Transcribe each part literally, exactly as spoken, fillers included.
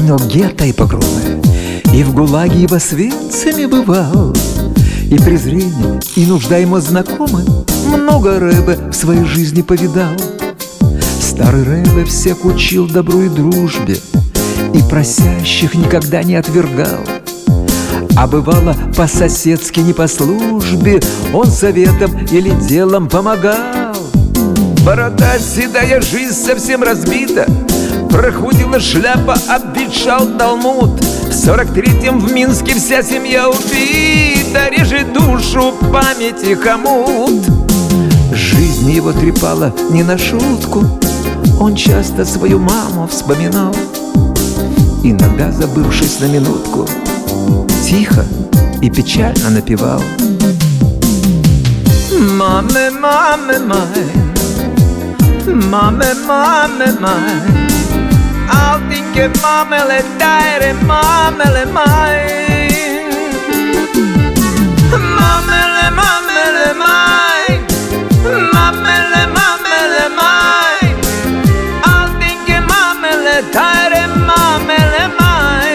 вспомнил гетто и погромы, и в ГУЛАГе, и в Освенциме бывал, и презрение, и нужда ему знакомы. Много Рэбе в своей жизни повидал. Старый Рэбе всех учил добру и дружбе, и просящих никогда не отвергал. А бывало по-соседски, не по службе, он советом или делом помогал. Борода седая, жизнь совсем разбита, прохудила шляпа, обветшал Талмуд. В сорок третьем в Минске вся семья убита, режет душу памяти хомут. Жизнь его трепала не на шутку, он часто свою маму вспоминал. Иногда, забывшись на минутку, тихо и печально напевал: «Маме, маме, май, маме, маме, май, allting mamele taire, mamele mai, mamele, mamele mai, mamele, mamele mai, allting mamele taire, mamele mai,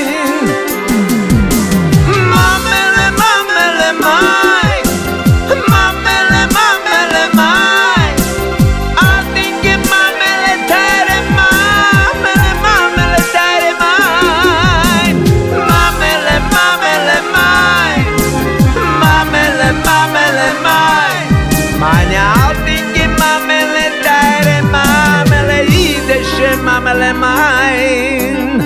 mamele, mamele mai, mamele, mamele mai, allting mamele taire, mamele, mamele taire mai, mamele, mamele mai, mamele, mamele mai, meine allting mamele taire, mamele idesche mamele mai.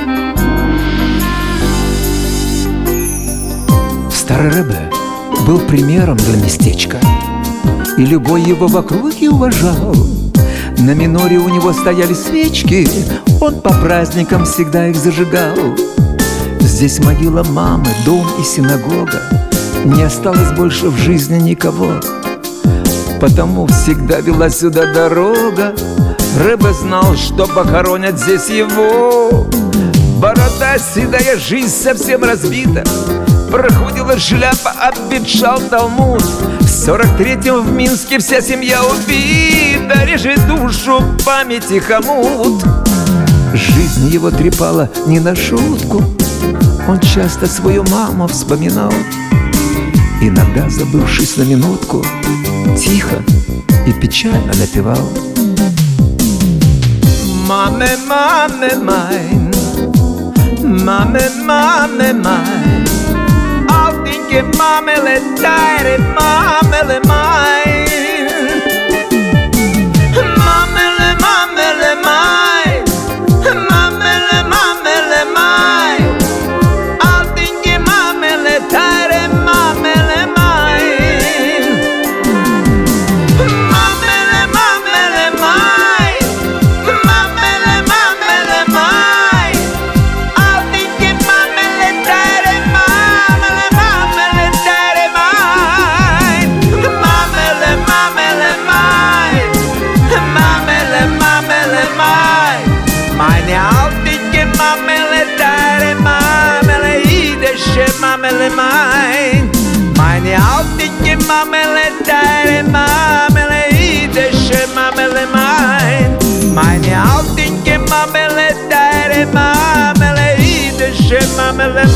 Старый Рэбе был примером для местечка, и любой его в округе уважал. На миноре у него стояли свечки, он по праздникам всегда их зажигал. Здесь могила мамы, дом и синагога, не осталось больше в жизни никого, потому всегда вела сюда дорога. Рэбе знал, что похоронят здесь его. Борода седая, жизнь совсем разбита, прохудила шляпа, обветшал Талмуд. В сорок третьем в Минске вся семья убита, режет душу памяти хомут. Жизнь его трепала не на шутку, он часто свою маму вспоминал. Иногда, забывшись на минутку, тихо и печально напевал: «Маме, маме, майн, маме, маме, майн, allting mamele taire, mamele mai, mamele, mamele mai, mamele, mamele mai, allting mamele taire, mamele mai, mamele, mamele mai, mamele, mamele mai, allting mamele taire, mamele, mamele taire mai, mamele, mamele mai, mamele, mamele mai, meine allting mamele taire, mamele idesche mamele mai, meine allting mamele taire, mamele idesche mamele mai, meine allting mamele taire, mamele idesche mamele